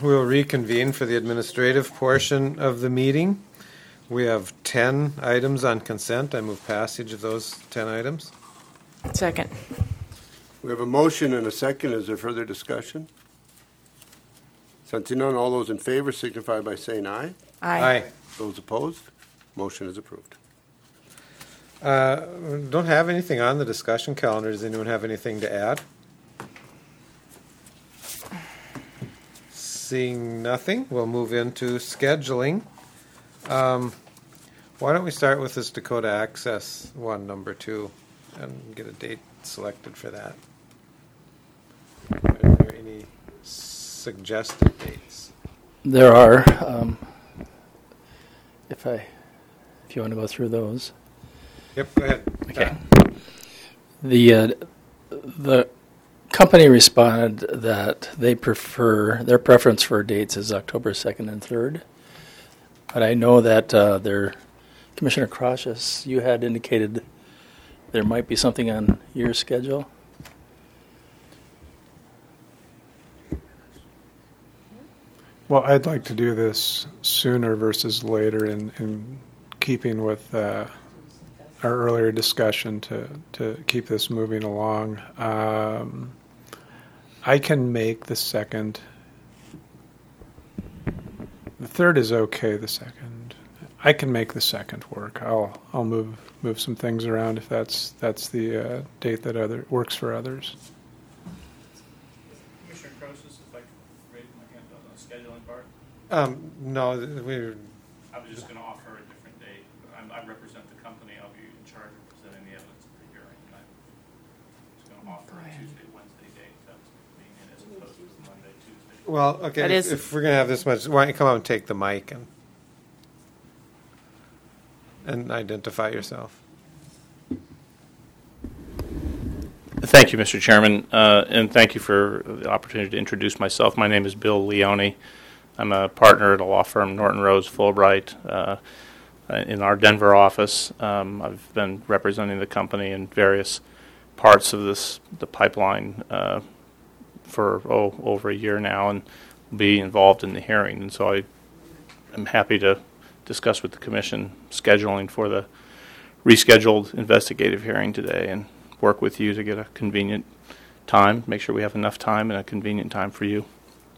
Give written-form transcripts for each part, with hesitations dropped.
we'll reconvene for the administrative portion of the meeting. We have 10 items on consent. I move passage of those 10 items. Second. We have a motion and a second. Is there further discussion? Sensing none, all those in favor signify by saying aye. Aye. Those opposed, motion is approved. Don't have anything on the discussion calendar. Does anyone have anything to add? Seeing nothing, we'll move into scheduling. Why don't we start with this Dakota Access one, number 2, and get a date selected for that? Are there any suggested dates? There are. If you want to go through those. Yep, go ahead. Okay. The company responded that their preference for dates is October 2nd and 3rd. But I know that Commissioner Crossius, you had indicated there might be something on your schedule. Well, I'd like to do this sooner versus later in keeping with our earlier discussion to keep this moving along. I can make the 2nd. The 3rd is okay, the 2nd. I can make the 2nd work. I'll move some things around if that's the date that works for others. Commissioner Crossius, if I could raise my hand on the scheduling part. No, I was just going to offer a different date. I represent the company. I'll be in charge of presenting the evidence for the hearing. And I'm just going to offer a Tuesday, Wednesday date. That's convenient as opposed to Monday, Tuesday. well, okay, if we're going to have this much, why don't you come out and take the mic and identify yourself. Thank you, Mr. Chairman, and thank you for the opportunity to introduce myself. My name is Bill Leone. I'm a partner at a law firm, Norton Rose Fulbright, in our Denver office. I've been representing the company in various parts of the pipeline for over a year now, and will be involved in the hearing. And so I am happy to discuss with the Commission scheduling for the rescheduled investigative hearing today and work with you to get a convenient time, make sure we have enough time and a convenient time for you.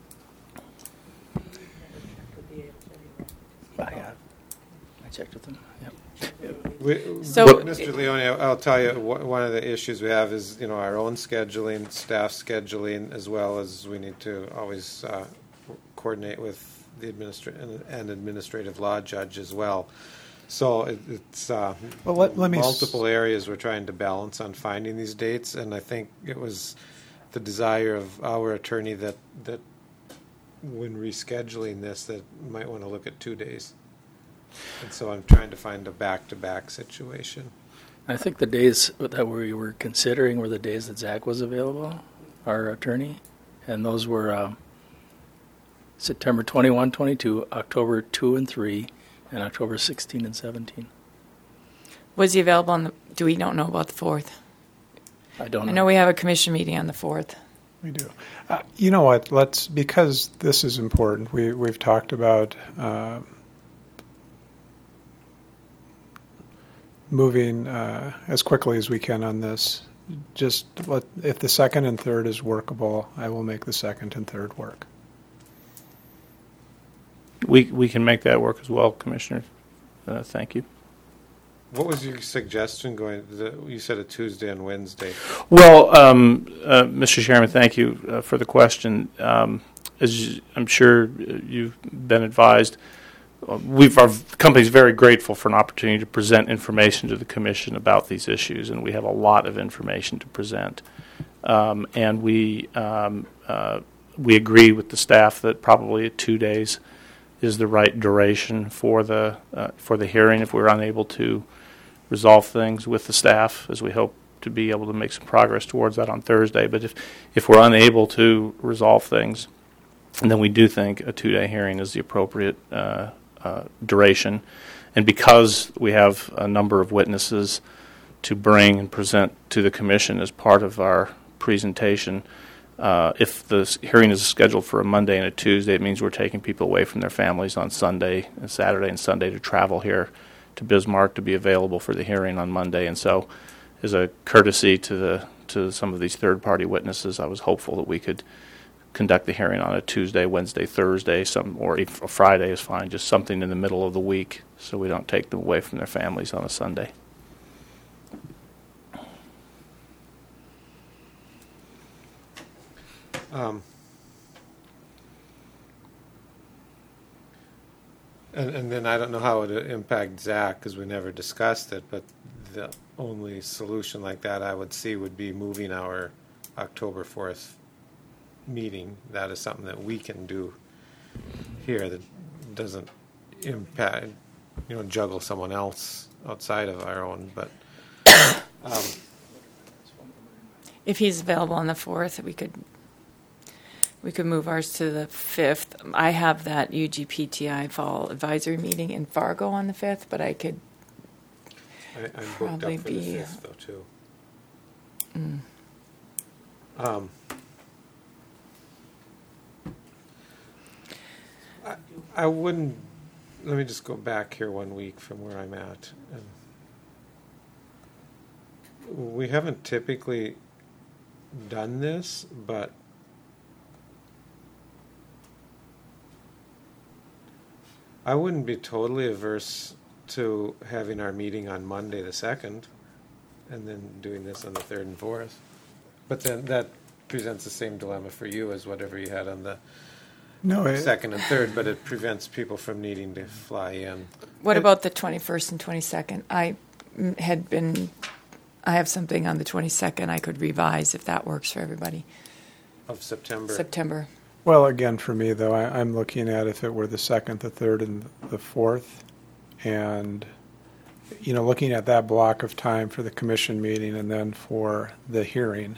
I checked with them. Yep. Mr. Leone, I'll tell you, one of the issues we have is, our own scheduling, staff scheduling, as well as we need to always coordinate with the administrative law judge as well. So it's multiple areas we're trying to balance on finding these dates, and I think it was the desire of our attorney that when rescheduling this, that might want to look at 2 days. And so I'm trying to find a back-to-back situation. I think the days that we were considering were the days that Zach was available, our attorney, and those were September 21, 22, October 2 and 3, and October 16 and 17. Was he available on do we don't know about the 4th? I don't know. I know we have a commission meeting on the 4th. We do. You know what? Because this is important, we've talked about moving as quickly as we can on this. Just if the 2nd and 3rd is workable, I will make the 2nd and 3rd work. We can make that work as well, Commissioner. Thank you. What was your suggestion you said a Tuesday and Wednesday. Well, Mr. Chairman, thank you for the question. As I'm sure you've been advised, our company's very grateful for an opportunity to present information to the Commission about these issues, and we have a lot of information to present. And we agree with the staff that probably 2 days is the right duration for the hearing if we're unable to resolve things with the staff, as we hope to be able to make some progress towards that on Thursday. But if we're unable to resolve things, then we do think a 2-day hearing is the appropriate duration. And because we have a number of witnesses to bring and present to the Commission as part of our presentation, If the hearing is scheduled for a Monday and a Tuesday, it means we're taking people away from their families on Sunday and Saturday and Sunday to travel here to Bismarck to be available for the hearing on Monday. And so, as a courtesy to some of these third-party witnesses, I was hopeful that we could conduct the hearing on a Tuesday, Wednesday, Thursday, or if a Friday is fine, just something in the middle of the week so we don't take them away from their families on a Sunday. And then I don't know how it would impact Zach because we never discussed it, but the only solution like that I would see would be moving our October 4th meeting. That is something that we can do here that doesn't impact, juggle someone else outside of our own. But If he's available on the 4th, we could move ours to the 5th. I have that UGPTI fall advisory meeting in Fargo on the 5th, but I could I'm booked probably up for the 5th, though, too. I wouldn't. Let me just go back here 1 week from where I'm at. We haven't typically done this, but I wouldn't be totally averse to having our meeting on Monday the 2nd and then doing this on the 3rd and 4th. But then that presents the same dilemma for you as whatever you had on the No, 2nd and 3rd, but it prevents people from needing to fly in. What about the 21st and 22nd? I have something on the 22nd I could revise if that works for everybody. Of September. September. well, again, for me, though, I'm looking at if it were the 2nd, the 3rd, and the 4th, and, looking at that block of time for the commission meeting and then for the hearing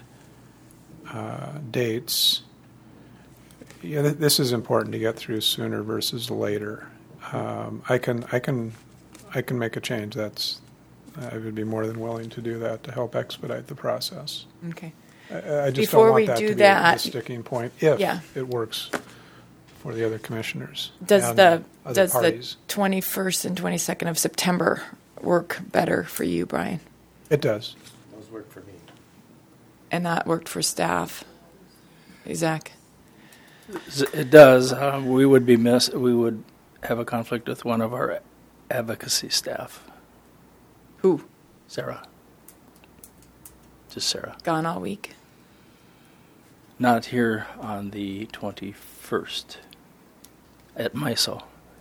dates. Yeah, this is important to get through sooner versus later. I can make a change. I would be more than willing to do that to help expedite the process. Okay. I just Before don't want we that do to be that- the sticking point if Yeah. it works for the other commissioners. Does and the other parties. 21st and 22nd of September work better for you, Brian? It does. Those work for me. And that worked for staff. Zach? It does. We would have a conflict with one of our advocacy staff, Who? Sarah. Just Sarah. Gone all week? Not here on the 21st at MISO.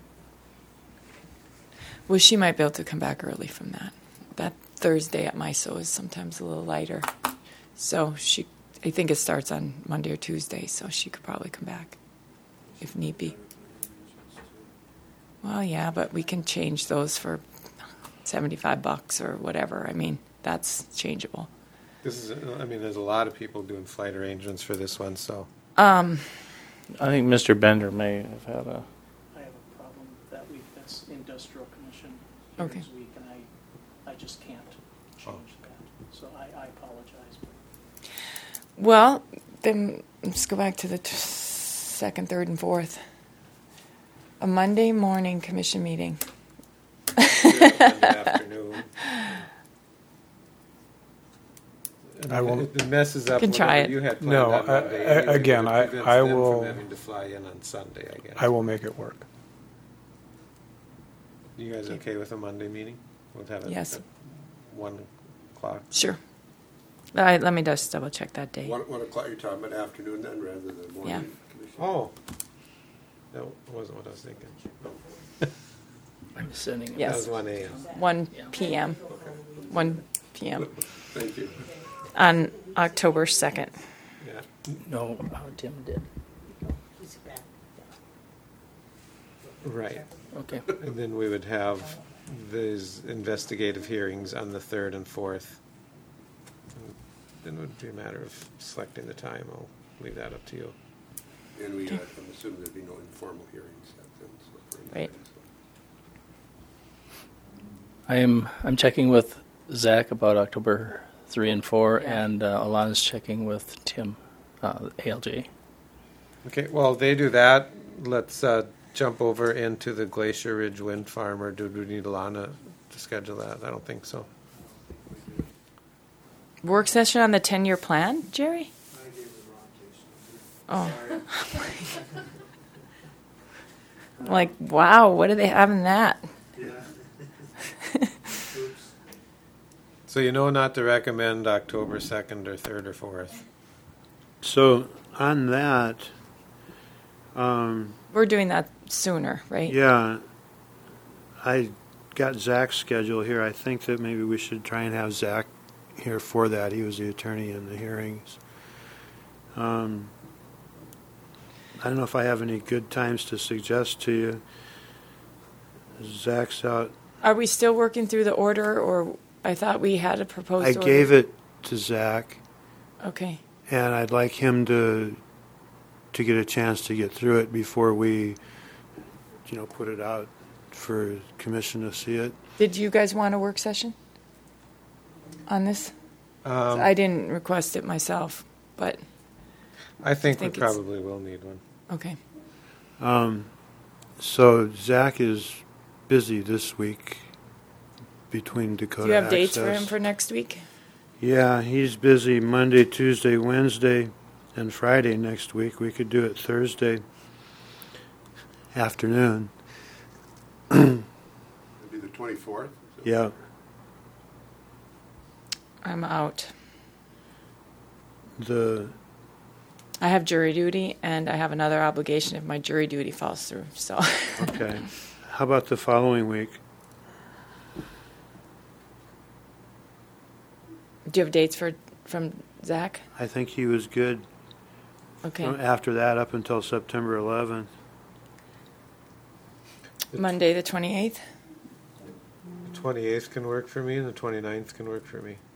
Well, she might be able to come back early from that. That Thursday at MISO is sometimes a little lighter. So I think it starts on Monday or Tuesday, so she could probably come back if need be. Well, yeah, but we can change those for $75 or whatever. I mean, that's changeable. There's a lot of people doing flight arrangements for this one, so. I think Mr. Bender may have had a. I have a problem that week. That's industrial commission Okay. hearings week, and I just can't change that. So I apologize. Well, then let's go back to the 2nd, 3rd, and 4th. A Monday morning commission meeting. Monday afternoon. I won't- It messes up Can try whatever it. you had planned No, on Monday. anyway, again, but it prevents I them will- from having to fly in on Sunday, I guess. I will make it work. You guys okay with a Monday meeting? We'll have it Yes. at 1 o'clock. Sure. Let me just double check that date. 1 o'clock, you're talking about afternoon then rather than morning? Yeah. Commissioner? Oh, that wasn't what I was thinking. No, I'm sending it. Yes. That was 1 a.m. 1 p.m. 1 p.m. Thank you. on October 2nd. Yeah. No, Tim did. Right. Okay. And then we would have these investigative hearings on the 3rd and 4th. And then it would be a matter of selecting the time. I'll leave that up to you. And I'm assuming there'd be no informal hearings then. So for Right. I'm checking with Zach about October 3 and 4, Yeah. and Alana's checking with Tim ALJ. Okay, well, they do that. Let's jump over into the Glacier Ridge Wind Farm, or do we need Alana to schedule that? I don't think so. Work session on the 10-year plan, Jerry? I gave the wrong case. Oh. I'm like, wow, what do they have in that? Yeah. So you know not to recommend October 2nd or 3rd or 4th. So on that, We're doing that sooner, right? yeah, I got Zach's schedule here. I think that maybe we should try and have Zach here for that. He was the attorney in the hearings. I don't know if I have any good times to suggest to you. Zach's out. Are we still working through the order, or I thought we had a proposed I order? gave it to Zach, Okay. and I'd like him to get a chance to get through it before we, put it out for commission to see it. Did you guys want a work session on this? I didn't request it myself, but I think we think it's- probably will need one. okay. So Zach is busy this week between Dakota Do you have Access. dates for him for next week? Yeah, he's busy Monday, Tuesday, Wednesday, and Friday next week. We could do it Thursday afternoon. It'd be the 24th. Yeah. I'm out. I I have jury duty, and I have another obligation if my jury duty falls through. So, Okay. How about the following week? do you have dates from Zach? I think he was good Okay. after that up until September 11th. Monday the 28th. The 28th can work for me, and the 29th can work for me.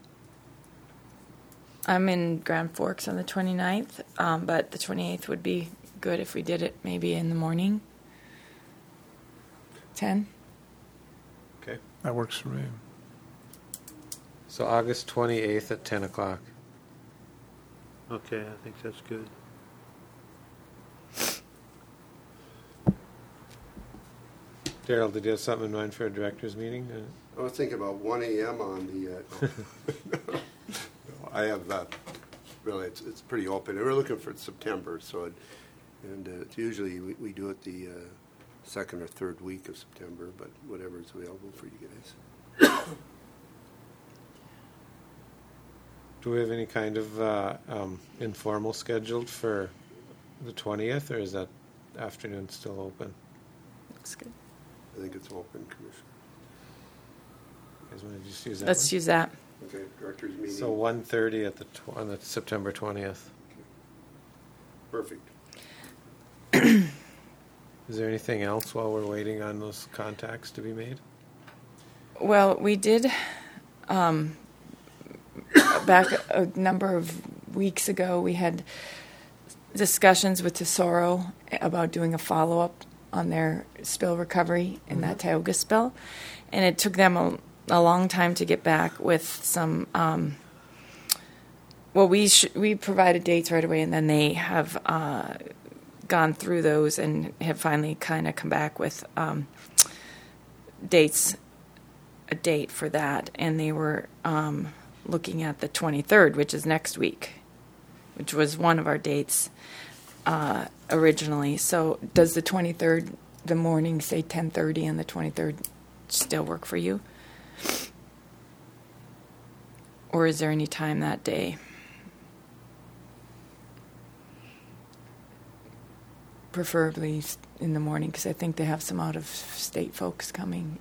I'm in Grand Forks on the 29th, but the 28th would be good if we did it maybe in the morning. 10? Okay. That works for me. So August 28th at 10 o'clock. Okay, I think that's good. Daryl, did you have something in mind for a director's meeting? I was thinking about 1 a.m. on the. I have that. Really, it's pretty open. We're looking for September, so it's usually we do it the second or third week of September, but whatever is available for you guys. Do we have any kind of informal scheduled for the 20th, or is that afternoon still open? Looks good. I think it's open, Commissioner. You guys want to just use that Let's one? use that. Okay, director's meeting. So 1:30 at on the September 20th. Perfect. Is there anything else while we're waiting on those contacts to be made? Well, we did, back a number of weeks ago, we had discussions with Tesoro about doing a follow-up on their spill recovery in that Tioga spill. And it took them a long time to get back with some, we provided dates right away, and then they have gone through those and have finally kind of come back with a date for that. And they were looking at the 23rd, which is next week, which was one of our dates originally. So does the 23rd, the morning, say 10:30, and the 23rd still work for you? Or is there any time that day? Preferably in the morning, because I think they have some out-of-state folks coming.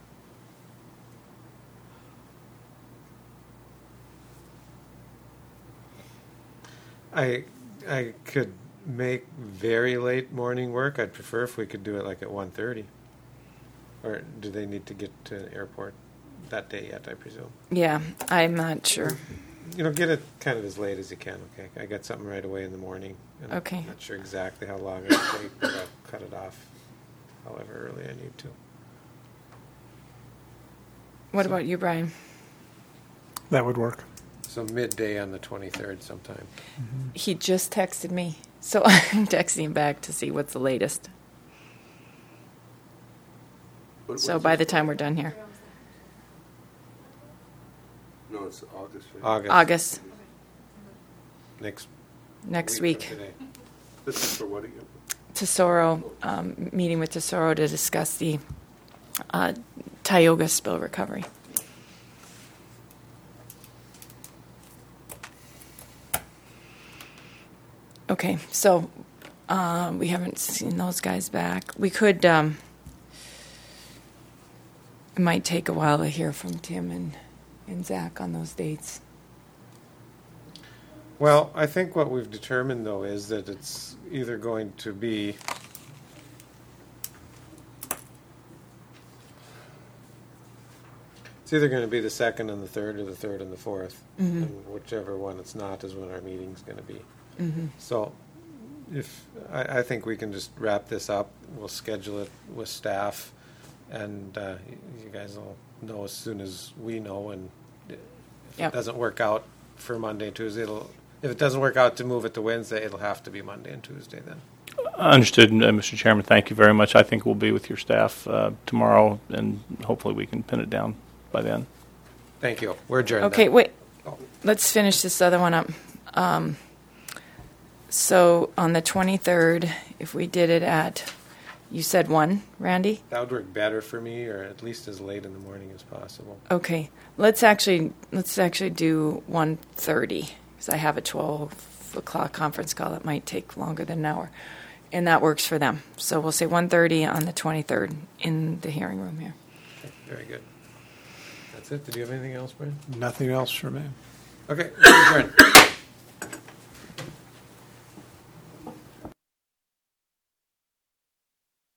I could make very late morning work. I'd prefer if we could do it like at 1:30. Or do they need to get to an airport that day yet, I presume? Yeah, I'm not sure. Get it kind of as late as you can, okay? I got something right away in the morning. And Okay. I'm not sure exactly how long it'll take, but I'll cut it off however early I need to. What about you, Brian? That would work. So midday on the 23rd sometime. He just texted me, so I'm texting him back to see what's the latest. So by the time we're done here. No, it's August. Right? August, Next week. from today. This is for what again? Tesoro, meeting with Tesoro to discuss the Tioga spill recovery. Okay, so we haven't seen those guys back. We could, it might take a while to hear from Tim and Zach on those dates. Well, I think what we've determined, though, is that it's either going to be the 2nd and the 3rd, or the 3rd and the 4th. Mm-hmm. And whichever one it's not is when our meeting's going to be. Mm-hmm. So if I think we can just wrap this up. We'll schedule it with staff, and you guys will know as soon as we know. And if Yep. it doesn't work out for Monday, Tuesday, if it doesn't work out to move it to Wednesday, it'll have to be Monday and Tuesday then. Understood, Mr. Chairman. Thank you very much. I think we'll be with your staff tomorrow, and hopefully we can pin it down by then. Thank you. We're adjourned. Okay, then. wait. Oh. Let's finish this other one up. So on the 23rd, if we did it at, you said 1, Randy? That would work better for me, or at least as late in the morning as possible. Okay, let's actually do 1:30 because I have a 12 o'clock conference call that might take longer than an hour, and that works for them. So we'll say 1:30 on the 23rd in the hearing room here. Okay, very good. That's it. Did you have anything else, Brian? Nothing else for me. Okay, we're adjourned.